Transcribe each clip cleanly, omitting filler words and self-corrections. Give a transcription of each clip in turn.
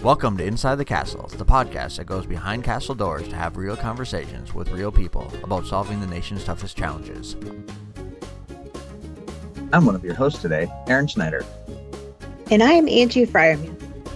Welcome to Inside the Castle, the podcast that goes behind castle doors to have real conversations with real people about solving the nation's toughest challenges. I'm one of your hosts today, Aaron Schneider. And I'm Angie Fryerman.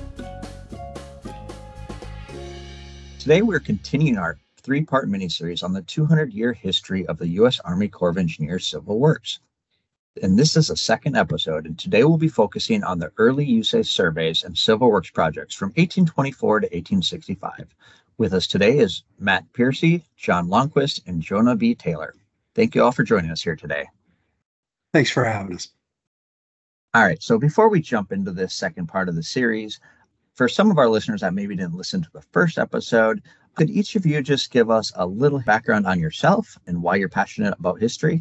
Today we're continuing our three-part miniseries on the 200-year history of the U.S. Army Corps of Engineers Civil Works. And this is the second episode, and today we'll be focusing on the early USACE surveys and civil works projects from 1824 to 1865. With us today is Matt Piercy, John Longquist, and Jonah B. Taylor. Thank you all for joining us here today. Thanks for having us. All right, so before we jump into this second part of the series, for some of our listeners that maybe didn't listen to the first episode, could each of you just give us a little background on yourself and why you're passionate about history?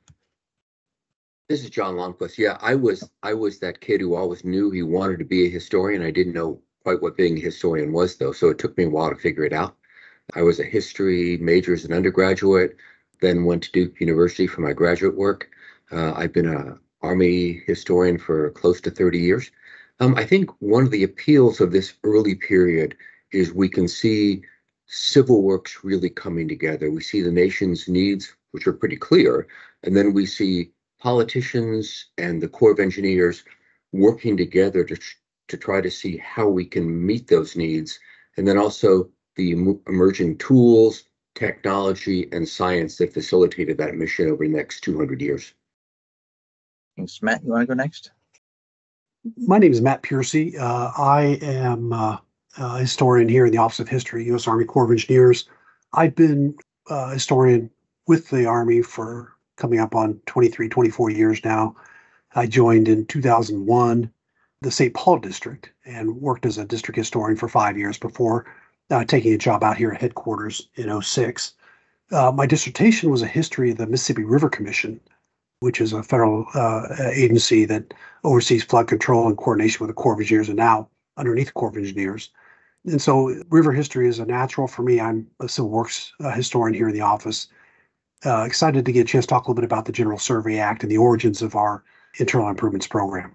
This is John Longquist. Yeah, I was that kid who always knew he wanted to be a historian. I didn't know quite what being a historian was, though, so it took me a while to figure it out. I was a history major as an undergraduate, then went to Duke University for my graduate work. I've been an Army historian for close to 30 years. I think one of the appeals of this early period is we can see civil works really coming together. We see the nation's needs, which are pretty clear, and then we see politicians and the Corps of Engineers working together to try to see how we can meet those needs, and then also the emerging tools, technology, and science that facilitated that mission over the next 200 years. Thanks. Matt, you want to go next? My name is Matt Piercy. I am a historian here in the Office of History, U.S. Army Corps of Engineers. I've been a historian with the Army for coming up on 23, 24 years now. I joined in 2001 the St. Paul district and worked as a district historian for 5 years before taking a job out here at headquarters in 2006. My dissertation was a history of the Mississippi River Commission, which is a federal agency that oversees flood control and coordination with the Corps of Engineers, and now underneath the Corps of Engineers. And so river history is a natural for me. I'm a civil works historian here in the office. Excited to get a chance to talk a little bit about the General Survey Act and the origins of our internal improvements program.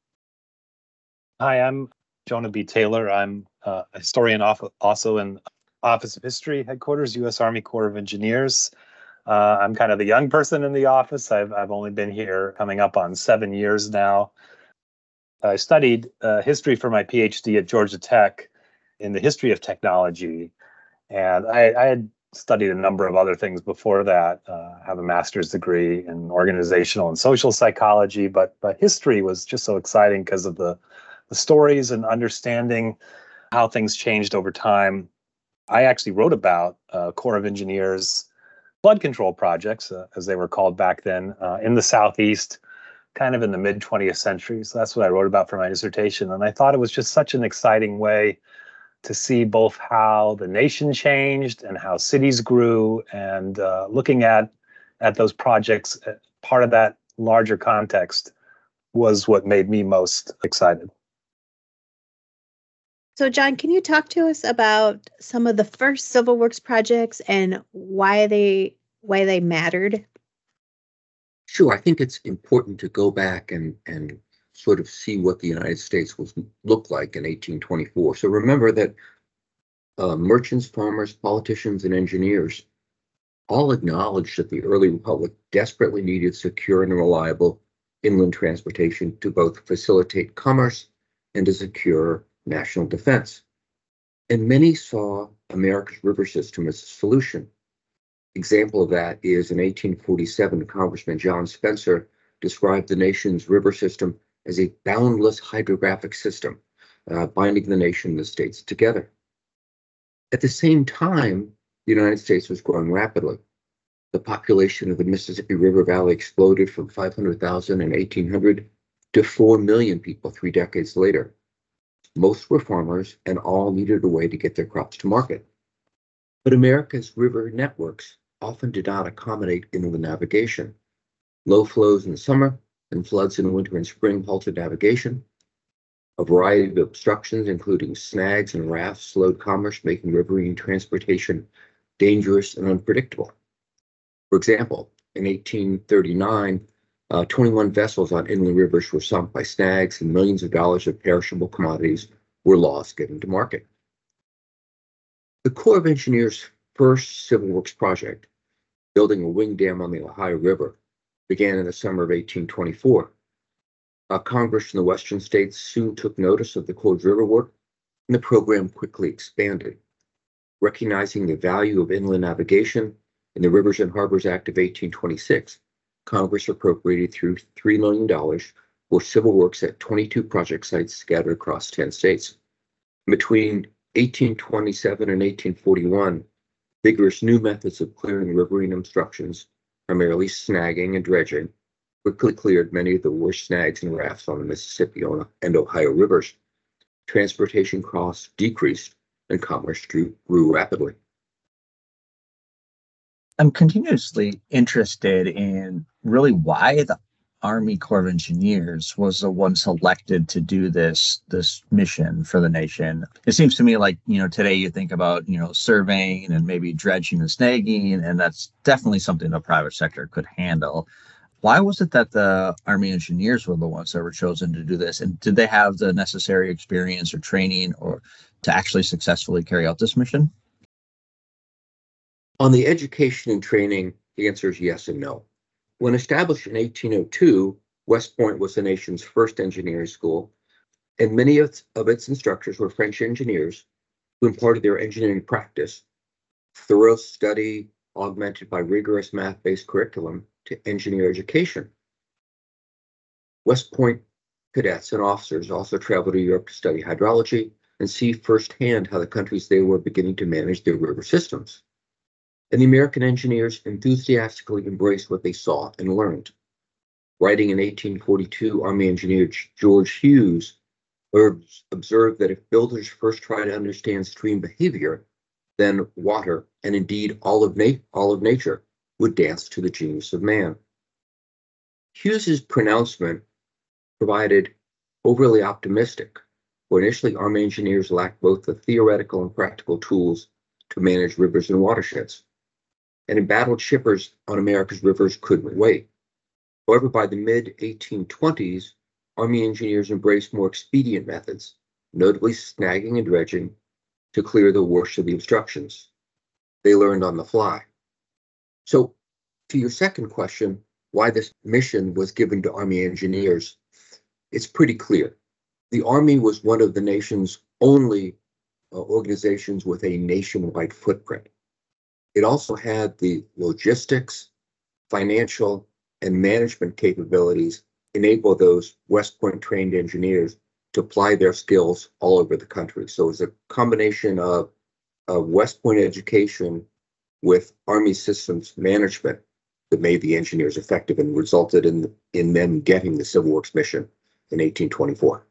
Hi, I'm Jonah B. Taylor. I'm a historian also in Office of History headquarters, U.S. Army Corps of Engineers. I'm kind of the young person in the office. I've only been here coming up on 7 years now. I studied history for my PhD at Georgia Tech in the history of technology, and I had studied a number of other things before that. Have a master's degree in organizational and social psychology, but history was just so exciting because of the stories and understanding how things changed over time. I actually wrote about Corps of Engineers flood control projects, as they were called back then, in the Southeast, kind of in the mid-20th century. So that's what I wrote about for my dissertation. And I thought it was just such an exciting way to see both how the nation changed and how cities grew, and looking at those projects, part of that larger context was what made me most excited. So, John, can you talk to us about some of the first civil works projects and why they mattered? Sure, I think it's important to go back and sort of see what the United States looked like in 1824. So remember that merchants, farmers, politicians, and engineers all acknowledged that the early republic desperately needed secure and reliable inland transportation to both facilitate commerce and to secure national defense. And many saw America's river system as a solution. Example of that is in 1847, Congressman John Spencer described the nation's river system as a boundless hydrographic system, binding the nation and the states together. At the same time, the United States was growing rapidly. The population of the Mississippi River Valley exploded from 500,000 in 1800 to 4 million people 3 decades later. Most were farmers, and all needed a way to get their crops to market. But America's river networks often did not accommodate inland navigation. Low flows in the summer and floods in winter and spring halted navigation. A variety of obstructions, including snags and rafts, slowed commerce, making riverine transportation dangerous and unpredictable. For example, in 1839, 21 vessels on inland rivers were sunk by snags, and millions of dollars of perishable commodities were laws getting to market. The Corps of Engineers' first civil works project, building a wing dam on the Ohio River, began in the summer of 1824. Congress in the western states soon took notice of the Cold River work, and the program quickly expanded. Recognizing the value of inland navigation, in the Rivers and Harbors Act of 1826, Congress appropriated $3 million for civil works at 22 project sites scattered across 10 states. Between 1827 and 1841, vigorous new methods of clearing riverine obstructions, primarily snagging and dredging, quickly cleared many of the worst snags and rafts on the Mississippi and Ohio rivers. Transportation costs decreased and commerce grew rapidly. I'm continuously interested in really why the Army Corps of Engineers was the one selected to do this mission for the nation. It seems to me like, today you think about, surveying and maybe dredging and snagging, and that's definitely something the private sector could handle. Why was it that the Army engineers were the ones that were chosen to do this? And did they have the necessary experience or training or to actually successfully carry out this mission? On the education and training, the answer is yes and no. When established in 1802, West Point was the nation's first engineering school, and many of its instructors were French engineers who imparted their engineering practice, thorough study augmented by rigorous math-based curriculum, to engineer education. West Point cadets and officers also traveled to Europe to study hydrology and see firsthand how the countries they were beginning to manage their river systems. And the American engineers enthusiastically embraced what they saw and learned. Writing in 1842, Army engineer George Hughes observed that if builders first try to understand stream behavior, then water, and indeed all of nature, would dance to the genius of man. Hughes's pronouncement provided overly optimistic, for initially Army engineers lacked both the theoretical and practical tools to manage rivers and watersheds. And embattled shippers on America's rivers couldn't wait. However, by the mid-1820s, Army engineers embraced more expedient methods, notably snagging and dredging, to clear the worst of the obstructions. They learned on the fly. So, to your second question, why this mission was given to Army engineers, it's pretty clear. The Army was one of the nation's only organizations with a nationwide footprint. It also had the logistics, financial, and management capabilities enable those West Point trained engineers to apply their skills all over the country. So it's a combination of West Point education with Army systems management that made the engineers effective and resulted in them getting the Civil Works mission in 1824.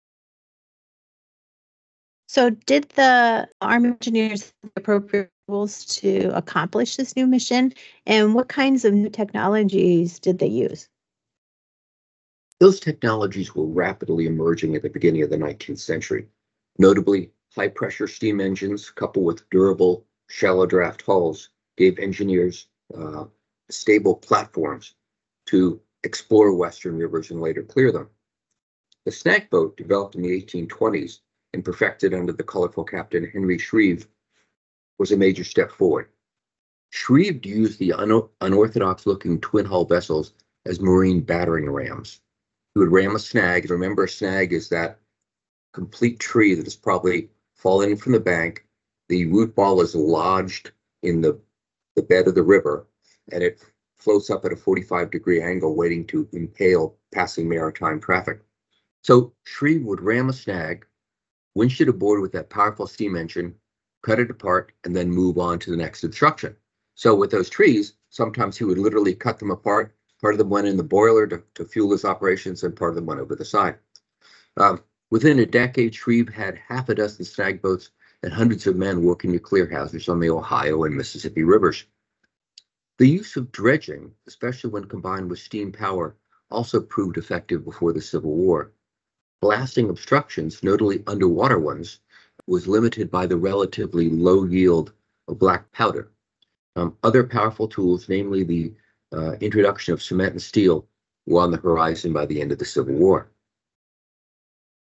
So did the Army engineers have the appropriate tools to accomplish this new mission? And what kinds of new technologies did they use? Those technologies were rapidly emerging at the beginning of the 19th century. Notably, high-pressure steam engines coupled with durable, shallow draft hulls gave engineers stable platforms to explore Western rivers and later clear them. The snag boat, developed in the 1820s and perfected under the colorful Captain Henry Shreve, was a major step forward. Shreve used the unorthodox-looking twin-hull vessels as marine battering rams. He would ram a snag. Remember, a snag is that complete tree that has probably fallen from the bank. The root ball is lodged in the bed of the river, and it floats up at a 45-degree angle, waiting to impale passing maritime traffic. So Shreve would ram a snag, winch it aboard with that powerful steam engine, cut it apart, and then move on to the next obstruction. So with those trees, sometimes he would literally cut them apart. Part of them went in the boiler to fuel his operations, and part of them went over the side. Within a decade, Shreve had half a dozen snag boats and hundreds of men working to clear hazards on the Ohio and Mississippi rivers. The use of dredging, especially when combined with steam power, also proved effective before the Civil War. Blasting obstructions, notably underwater ones, was limited by the relatively low yield of black powder. Other powerful tools, namely the introduction of cement and steel, were on the horizon by the end of the Civil War.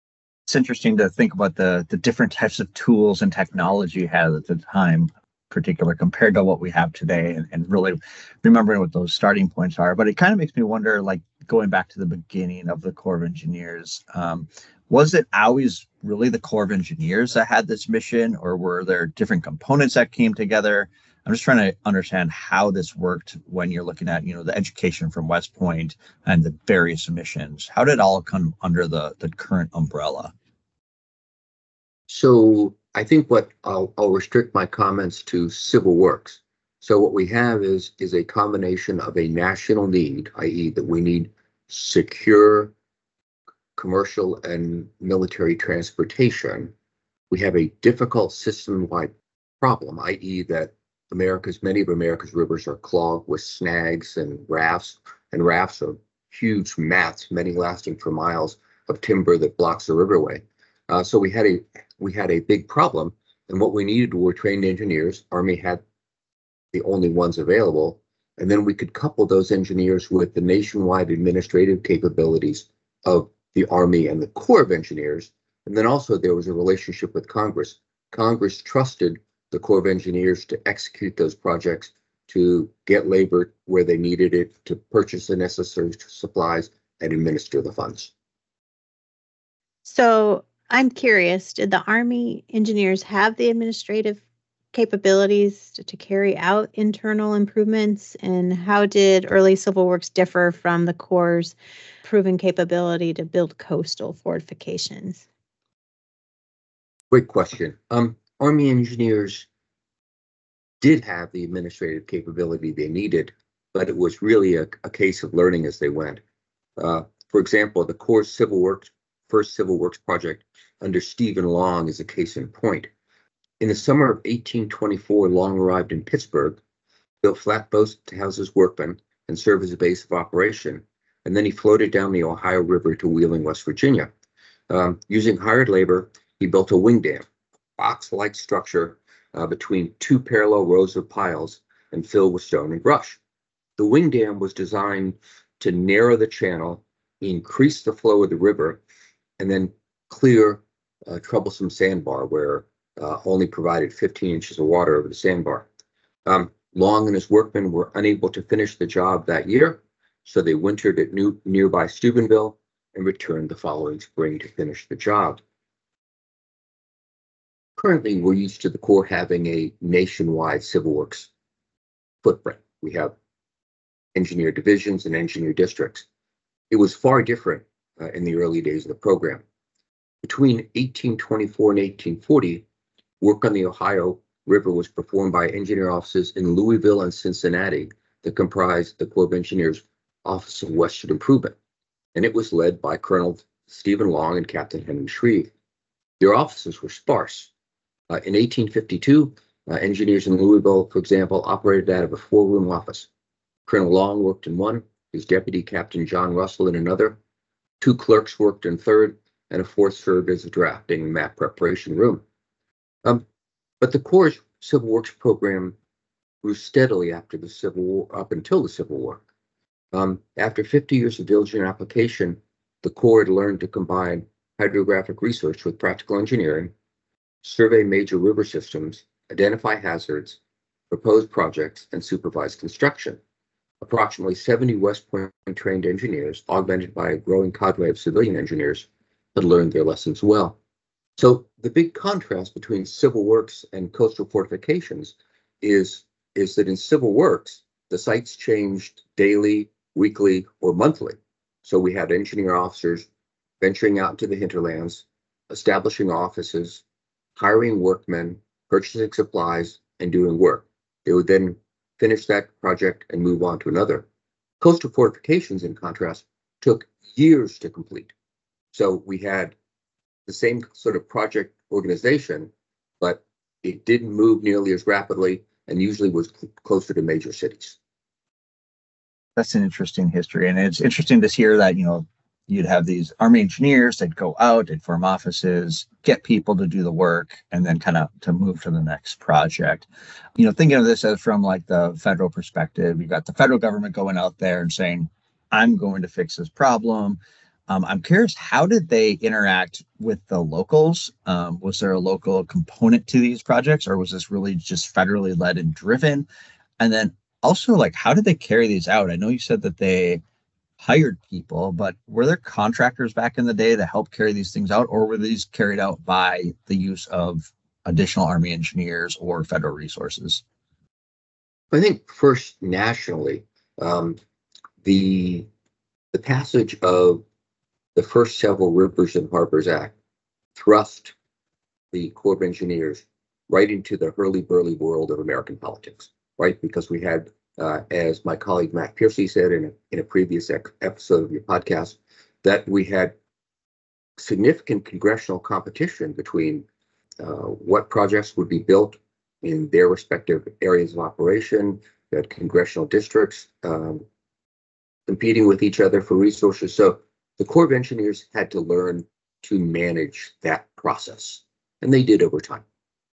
It's interesting to think about the different types of tools and technology you had at the time, particular compared to what we have today, and really remembering what those starting points are. But it kind of makes me wonder, like going back to the beginning of the Corps of Engineers, was it always really the Corps of Engineers that had this mission, or were there different components that came together? I'm just trying to understand how this worked when you're looking at, the education from West Point and the various missions. How did it all come under the current umbrella? So I think what I'll restrict my comments to civil works. So what we have is a combination of a national need, i.e. that we need secure commercial and military transportation. We have a difficult system-wide problem, i.e. that many of America's rivers are clogged with snags and rafts are huge mats, many lasting for miles, of timber that blocks the riverway. So we had a big problem, and what we needed were trained engineers. Army had the only ones available, and then we could couple those engineers with the nationwide administrative capabilities of the Army and the Corps of Engineers. And then also there was a relationship with Congress. Congress trusted the Corps of Engineers to execute those projects, to get labor where they needed it, to purchase the necessary supplies, and administer the funds. So I'm curious, did the Army engineers have the administrative capabilities to carry out internal improvements? And how did early civil works differ from the Corps' proven capability to build coastal fortifications? Great question. Army engineers did have the administrative capability they needed, but it was really a case of learning as they went. For example, the Corps' first civil works project under Stephen Long is a case in point. In the summer of 1824, Long arrived in Pittsburgh, built flatboats to house his workmen and serve as a base of operation, and then he floated down the Ohio River to Wheeling, West Virginia. Using hired labor, he built a wing dam, box-like structure between two parallel rows of piles and filled with stone and brush. The wing dam was designed to narrow the channel, increase the flow of the river, and then clear a troublesome sandbar where only provided 15 inches of water over the sandbar. Long and his workmen were unable to finish the job that year, so they wintered at nearby Steubenville and returned the following spring to finish the job. Currently, we're used to the Corps having a nationwide civil works footprint. We have engineer divisions and engineer districts. It was far different in the early days of the program. Between 1824 and 1840, work on the Ohio River was performed by engineer offices in Louisville and Cincinnati that comprised the Corps of Engineers Office of Western Improvement, and it was led by Colonel Stephen Long and Captain Henry Shreve. Their offices were sparse. In 1852, engineers in Louisville, for example, operated out of a 4-room office. Colonel Long worked in one, his deputy, Captain John Russell, in another. 2 clerks worked in third, and a 4th served as a drafting and map preparation room. But the Corps' Civil Works program grew steadily after the Civil War, up until the Civil War. After 50 years of diligent application, the Corps had learned to combine hydrographic research with practical engineering, survey major river systems, identify hazards, propose projects, and supervise construction. Approximately 70 West Point trained engineers, augmented by a growing cadre of civilian engineers, had learned their lessons well. So the big contrast between civil works and coastal fortifications is that in civil works, the sites changed daily, weekly, or monthly. So we had engineer officers venturing out into the hinterlands, establishing offices, hiring workmen, purchasing supplies, and doing work. They would then finish that project and move on to another. Coastal fortifications, in contrast, took years to complete. So we had the same sort of project organization, but it didn't move nearly as rapidly and usually was closer to major cities. That's an interesting history. And it's interesting to hear that, you'd have these Army engineers that go out and form offices, get people to do the work, and then kind of to move to the next project. Thinking of this as from like the federal perspective, you've got the federal government going out there and saying, I'm going to fix this problem. I'm curious, how did they interact with the locals? Was there a local component to these projects, or was this really just federally led and driven? And then also, like, how did they carry these out? I know you said that they hired people, but were there contractors back in the day that helped carry these things out, or were these carried out by the use of additional Army engineers or federal resources? I think first nationally, the passage of the first several Rivers and Harbors Act thrust the Corps of Engineers right into the hurly-burly world of American politics, right? Because we had, as my colleague Matt Piercy said in a previous episode of your podcast, that we had significant congressional competition between what projects would be built in their respective areas of operation, that congressional districts competing with each other for resources. So the Corps of Engineers had to learn to manage that process, and they did over time.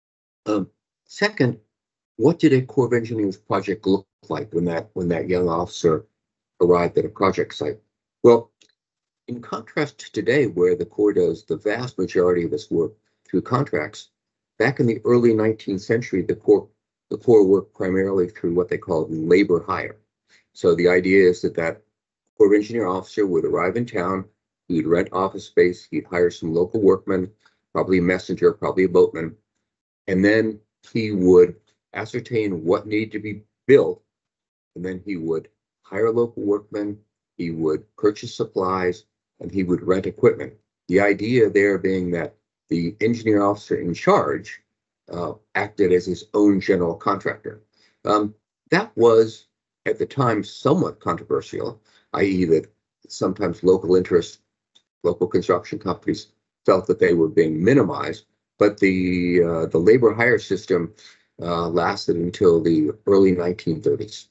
Second, what did a Corps of Engineers project look like when that young officer arrived at a project site? Well, in contrast to today, where the Corps does the vast majority of its work through contracts, back in the early 19th century, the Corps worked primarily through what they called labor hire. So the idea is that Corps of Engineer officer would arrive in town, he'd rent office space, he'd hire some local workmen, probably a messenger, probably a boatman, and then he would ascertain what needed to be built, and then he would hire local workmen, he would purchase supplies, and he would rent equipment. The idea there being that the engineer officer in charge acted as his own general contractor. That was, at the time, somewhat controversial, i.e. that sometimes local interests, local construction companies felt that they were being minimized, but the labor hire system lasted until the early 1930s.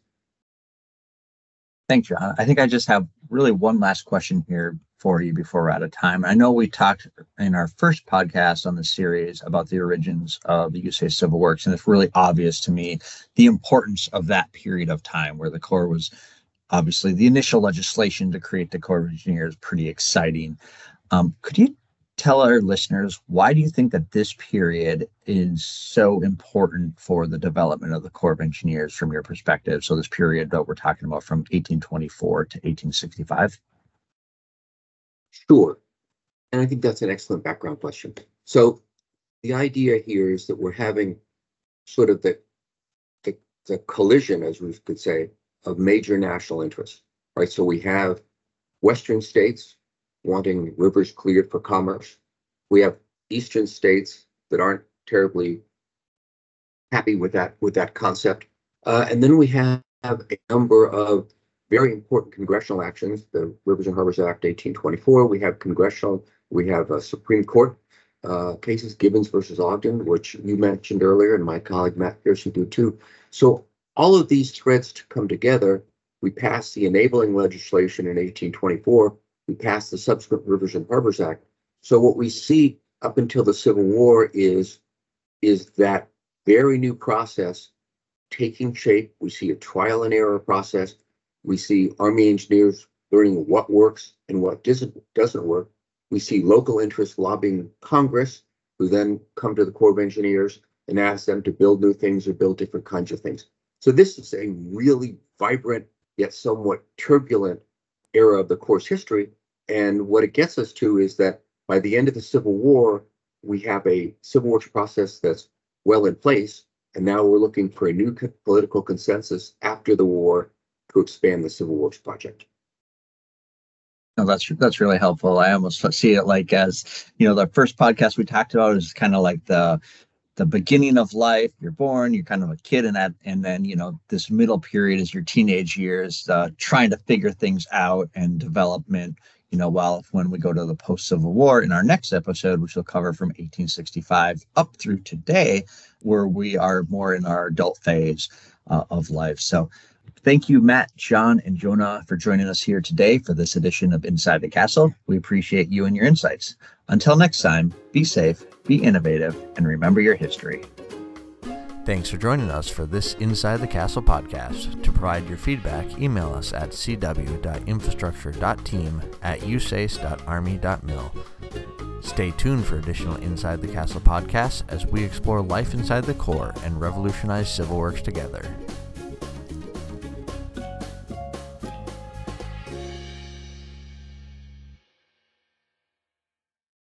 Thanks, John. I think I just have really one last question here for you before we're out of time. I know we talked in our first podcast on the series about the origins of the USA Civil Works, and it's really obvious to me the importance of that period of time where the Corps was obviously the initial legislation to create the Corps of Engineers, pretty exciting. Could you tell our listeners, why do you think that this period is so important for the development of the Corps of Engineers from your perspective? So this period that we're talking about from 1824 to 1865? Sure. And I think that's an excellent background question. So the idea here is that we're having sort of the collision, as we could say, of major national interests, right? So we have Western states wanting rivers cleared for commerce. We have Eastern states that aren't terribly happy with that concept. And then we have a number of very important congressional actions, the Rivers and Harbors Act 1824. We have Supreme Court cases, Gibbons versus Ogden, which you mentioned earlier, and my colleague Matt Piercy did too. So all of these threads to come together, we passed the enabling legislation in 1824. We passed the subsequent Rivers and Harbors Act. So what we see up until the Civil War is that very new process taking shape. We see a trial and error process. We see Army engineers learning what works and what doesn't work. We see local interests lobbying Congress, who then come to the Corps of Engineers and ask them to build new things or build different kinds of things. So this is a really vibrant yet somewhat turbulent era of the Corps' history. And what it gets us to is that by the end of the Civil War, we have a civil works process that's well in place. And now we're looking for a new political consensus after the war to expand the Civil Works project. No, that's really helpful. I almost see it like as, the first podcast we talked about is kind of like the beginning of life. You're born, you're kind of a kid in that, and then this middle period is your teenage years, trying to figure things out and development. While when we go to the post-Civil War in our next episode, which we'll cover from 1865 up through today, where we are more in our adult phase of life. So thank you, Matt, John, and Jonah, for joining us here today for this edition of Inside the Castle. We appreciate you and your insights. Until next time, be safe, be innovative, and remember your history. Thanks for joining us for this Inside the Castle podcast. To provide your feedback, email us at cw.infrastructure.team@usace.army.mil. Stay tuned for additional Inside the Castle podcasts as we explore life inside the Corps and revolutionize civil works together.